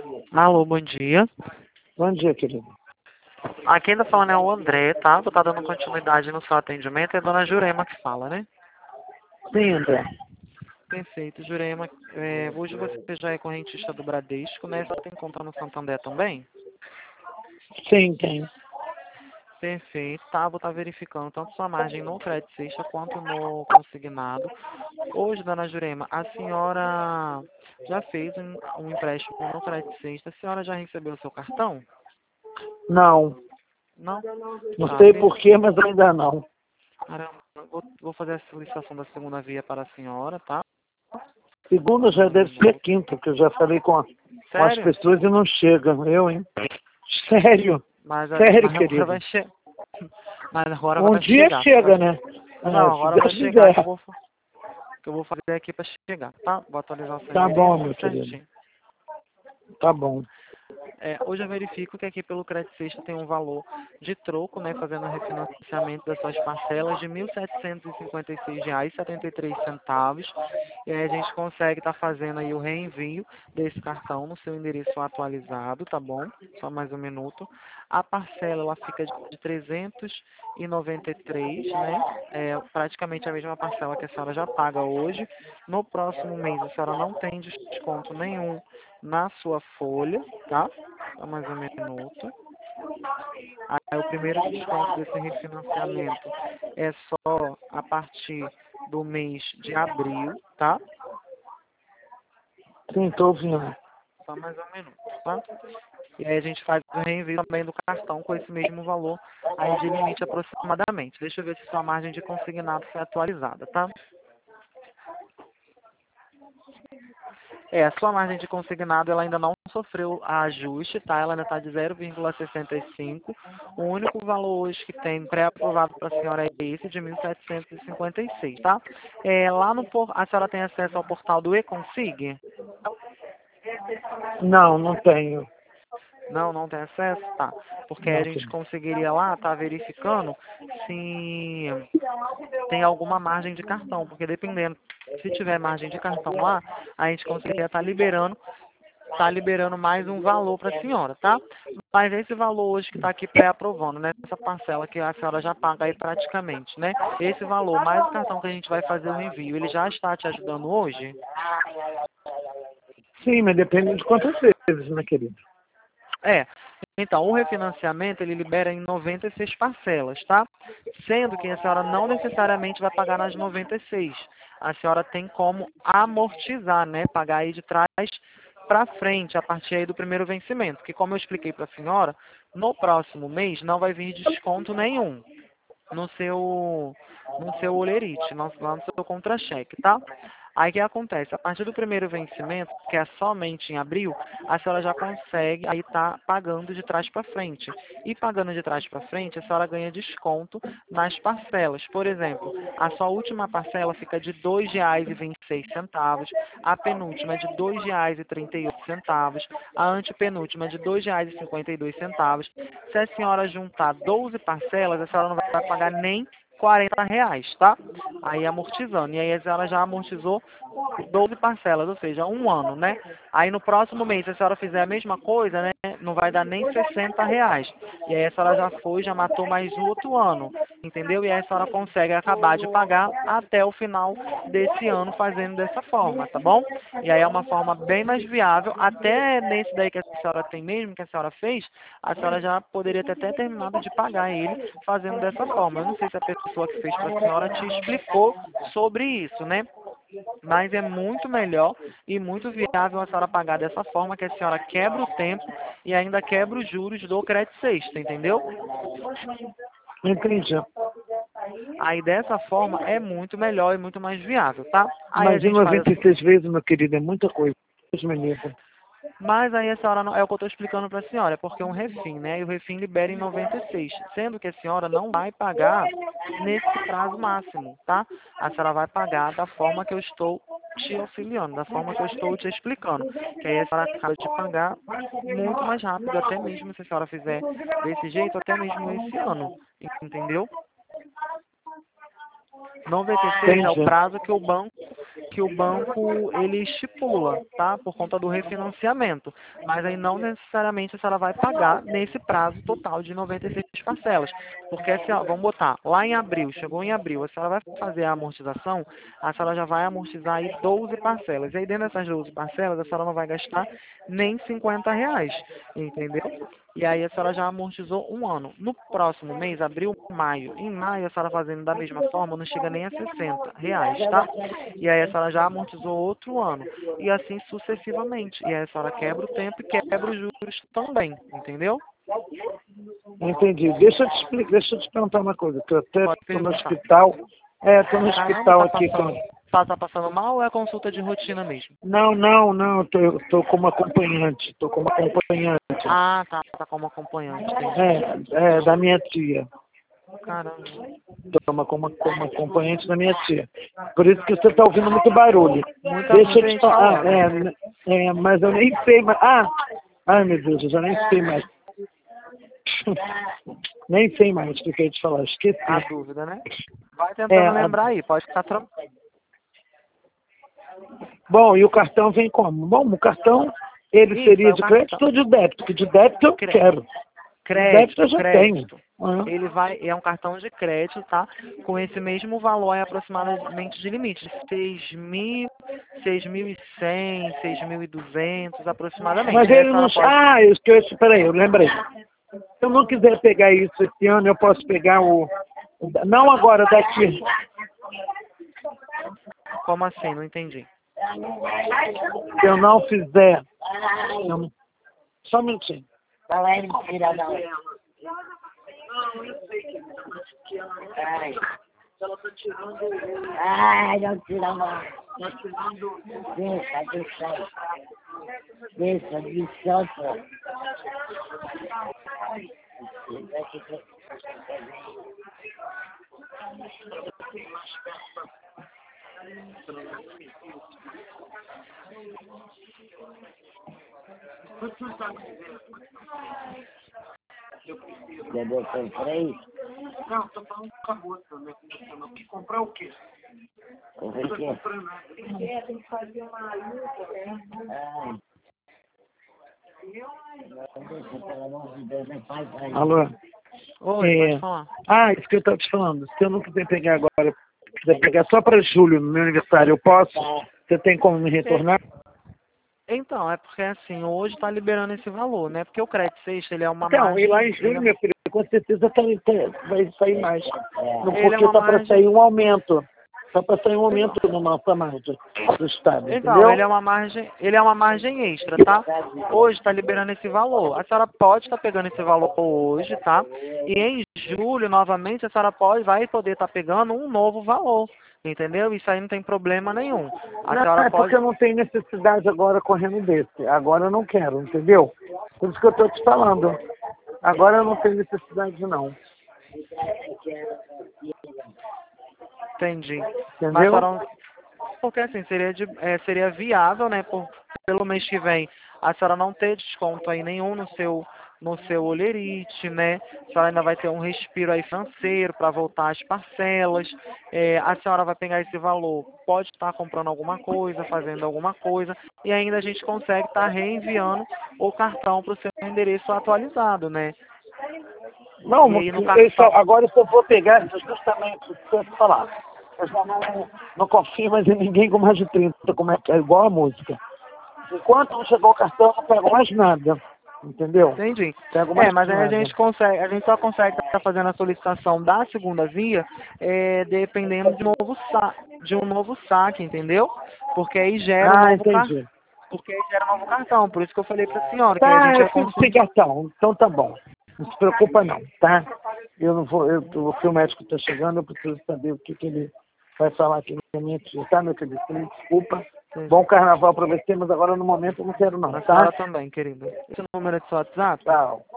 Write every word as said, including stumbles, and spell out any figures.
Alô, bom dia. Bom dia, querido. Aqui ainda falando é o André, tá? Vou estar dando continuidade no seu atendimento. É a dona Jurema que fala, né? Sim, André. Perfeito, Jurema. É, hoje você já é correntista do Bradesco, né? Você tem conta no Santander também? Sim, tem. Perfeito, tá? Vou estar verificando tanto sua margem no crédito sexta quanto no consignado. Hoje, dona Jurema, a senhora já fez um, um empréstimo no crédito sexta. A senhora já recebeu o seu cartão? Não. Não? Não Tá, sei per- porquê, mas ainda não. Caramba, vou, vou fazer a solicitação da segunda via para a senhora, tá? Segunda Só já mais um deve ser a minuto. quinta, que eu já falei com, a- com as Sério? pessoas e não chega. Eu, hein? Sério. Mas, a- Sério, mas agora querido. vai chegar. Mas agora Um vai dia chegar. chega, Vai- né? É, Não, se agora vai Deus chegar que eu quiser. vou, fa- que eu vou fazer aqui para chegar, tá? Vou atualizar o seu Tá endereço, bom, tudo meu querido. certinho. Tá bom. É, hoje eu verifico que aqui pelo crédito sexta tem um valor de troco, né, fazendo o refinanciamento das suas parcelas de mil setecentos e cinquenta e seis reais e setenta e três centavos. E aí a gente consegue estar fazendo aí o reenvio desse cartão no seu endereço atualizado, tá bom? Só mais um minuto. A parcela ela fica de trezentos e noventa e três, né? É praticamente a mesma parcela que a senhora já paga hoje. No próximo mês a senhora não tem desconto nenhum na sua folha, tá? Só mais um minuto. Aí o primeiro desconto desse refinanciamento é só a partir do mês de abril, tá? Sim, tô ouvindo. Só mais um minuto, tá? E aí a gente faz o reenvio também do cartão com esse mesmo valor aí de limite aproximadamente. Deixa eu ver se sua margem de consignado foi atualizada, tá? É, a sua margem de consignado ela ainda não sofreu ajuste, tá? Ela ainda está de zero vírgula sessenta e cinco. O único valor hoje que tem pré-aprovado para a senhora é esse de mil setecentos e cinquenta e seis, tá? É, lá no por... A senhora tem acesso ao portal do eConsig? Não, não tenho. Não, não tem acesso? Tá. Porque a Não, gente querido. conseguiria lá estar verificando se tem alguma margem de cartão, porque dependendo, se tiver margem de cartão lá, a gente conseguiria estar liberando está liberando mais um valor para a senhora, tá? Mas esse valor hoje que está aqui pré-aprovando, né? Essa parcela que a senhora já paga aí praticamente, né? Esse valor mais o cartão que a gente vai fazer o envio, ele já está te ajudando hoje? Sim, mas depende de quantas vezes, né, querido? É. Então, o refinanciamento, ele libera em noventa e seis parcelas, tá? Sendo que a senhora não necessariamente vai pagar nas noventa e seis. A senhora tem como amortizar, né? Pagar aí de trás para frente, a partir aí do primeiro vencimento. Que como eu expliquei para a senhora, no próximo mês não vai vir desconto nenhum no seu no seu olerite, no, lá no seu contra-cheque, tá? Aí o que acontece? A partir do primeiro vencimento, que é somente em abril, a senhora já consegue aí tá pagando de trás para frente. E pagando de trás para frente, a senhora ganha desconto nas parcelas. Por exemplo, a sua última parcela fica de dois reais e vinte e seis centavos, a penúltima é de dois reais e trinta e oito centavos, a antepenúltima é de dois reais e cinquenta e dois centavos. Se a senhora juntar doze parcelas, a senhora não vai pagar nem quarenta reais, tá? Aí amortizando. E aí a senhora já amortizou doze parcelas, ou seja, um ano, né? Aí no próximo mês, se a senhora fizer a mesma coisa, né? Não vai dar nem sessenta reais. E aí a senhora já foi, já matou mais o outro ano, entendeu? E aí a senhora consegue acabar de pagar até o final desse ano fazendo dessa forma, tá bom? E aí é uma forma bem mais viável, até nesse daí que a senhora tem mesmo, que a senhora fez, a senhora já poderia ter até terminado de pagar ele fazendo dessa forma. Eu não sei se a pessoa que fez para a senhora te explicou sobre isso, né? Mas é muito melhor e muito viável a senhora pagar dessa forma, que a senhora quebra o tempo e ainda quebra os juros do crédito sexta, entendeu? Entendi. Aí dessa forma é muito melhor e muito mais viável, tá? Aí a Mas em gente faz noventa e assim. seis vezes, meu querido, é muita coisa. Deus me livre. Mas aí a senhora não, é o que eu estou explicando para a senhora, é porque é um refim, né? E o refim libera em noventa e seis, sendo que a senhora não vai pagar nesse prazo máximo, tá? A senhora vai pagar da forma que eu estou te auxiliando, da forma que eu estou te explicando. Que aí a senhora acaba de pagar muito mais rápido, até mesmo se a senhora fizer desse jeito, até mesmo esse ano, entendeu? noventa e seis é o Entendi. prazo que o banco que o banco ele estipula, tá? Por conta do refinanciamento. Mas aí não necessariamente a senhora vai pagar nesse prazo total de noventa e seis parcelas. Porque assim, ó, vamos botar, lá em abril, chegou em abril, a senhora vai fazer a amortização, a senhora já vai amortizar aí doze parcelas. E aí dentro dessas doze parcelas, a senhora não vai gastar nem cinquenta reais, entendeu? E aí a senhora já amortizou um ano. No próximo mês, abril, maio. Em maio, a senhora fazendo da mesma forma, não chega nem a sessenta reais, tá? E aí a senhora já amortizou outro ano. E assim sucessivamente. E aí a senhora quebra o tempo e quebra os juros também, entendeu? Entendi. Deixa eu te explicar, deixa eu te perguntar uma coisa, que eu até Pode estou no perguntar. hospital. É, estou no Caramba, hospital tá aqui passando, com. tá, tá passando mal ou é consulta de rotina mesmo? Não, não, não, eu tô, eu tô como acompanhante, tô como acompanhante. Ah, tá, tá como acompanhante, entendi. É, é, da minha tia. Caramba. Toma como, como acompanhante da minha tia. Por isso que você está ouvindo muito barulho. Muita, Deixa eu muita te gente falar. Ah, falando. é, é, mas eu nem sei mais. Ah! Ai, meu Deus, eu já nem sei mais. Nem sei mais o que eu ia te falar. Esqueci. A dúvida, né? Vai É, tentando a- lembrar aí, pode ficar tranquilo. Bom, e o cartão vem como? Bom, o cartão, ele Isso, seria é o de crédito cartão. ou de débito? Porque de débito eu Cre- quero. De débito eu Crédito, já tenho. crédito. Ah, Ele vai, é um cartão de crédito, tá? Com esse mesmo valor aí, aproximadamente de limite, de seis mil, seis mil e cem, seis mil e duzentos Mas aproximadamente. Aí a ele não. senhora pode, Ah, eu esqueci, peraí, eu lembrei. Se eu não quiser pegar isso esse ano, eu posso pegar o. o- Não agora, daqui. como assim? Não entendi. Se eu não fizer. eu não- Só um minutinho. Ai, não tira não. Ai. Ai, não tira não. Deixa, deixa. Deixa, deixa. Já botou três? Não, tô falando com a moça, né? Comprar o quê? O que que é? É, tem que fazer uma luta, né? Ai. Não deixa, pelo amor de Deus, não faz aí. Alô? Oi, É. pode falar. Ah, isso que eu estava te falando. Se eu não quiser pegar agora, quiser pegar só para julho, no meu aniversário, eu posso? Você tem como me retornar? Então, é porque assim, hoje está liberando esse valor, né? Porque o crédito sexta, ele é uma Então, e margem... lá em ele julho, é- meu filho, com certeza tá, tá- vai sair mais. Não, Ele é porque uma tá para margem... sair um aumento. Tá para sair um aumento na nossa margem do Estado, Então, entendeu? ele é uma margem, ele é uma margem extra, tá? Hoje está liberando esse valor. A senhora pode estar pegando esse valor hoje, tá? E em julho, novamente, a senhora pode, vai poder estar pegando um novo valor, entendeu? Isso aí não tem problema nenhum. A Não, senhora é pode... porque eu não tenho necessidade agora correndo desse. Agora eu não quero, entendeu? Por isso que eu estou te falando. Agora eu não tenho necessidade, não. Entendi. Mas a Entendeu? senhora... Porque assim, seria, de, é, seria viável, né, por, pelo mês que vem, a senhora não ter desconto aí nenhum no seu, no seu olerite, né? A senhora ainda vai ter um respiro aí financeiro para voltar às parcelas. É, a senhora vai pegar esse valor, pode estar comprando alguma coisa, fazendo alguma coisa, e ainda a gente consegue estar reenviando o cartão para o seu endereço atualizado, né? Não, E aí no eu só, cartão... agora eu só vou pegar justamente o que eu ia falar. Eu já não, não confio mais em ninguém com mais de trinta, como é que é igual a música. Enquanto não chegou o cartão, eu não pego mais nada. Entendeu? Entendi. Pego É, mais mas aí a nada. gente consegue, a gente só consegue estar fazendo a solicitação da segunda via, é, dependendo de, novo sa de um novo saque, entendeu? Porque aí gera um Ah, novo cartão. entendi. Porque aí gera um novo cartão. Por isso que eu falei para a senhora, que aí a Tá, gente eu ia fico conseguir. sem cartão. Então tá bom. Não se preocupa não, tá? Eu não vou, eu, o que o médico está chegando, eu preciso saber o que, que ele vai falar aqui na minha tia, tá, meu querido? Você me desculpa. Bom carnaval para você, mas agora no momento eu não quero não, A tá? senhora também, querida. Esse número é do seu WhatsApp? Tchau.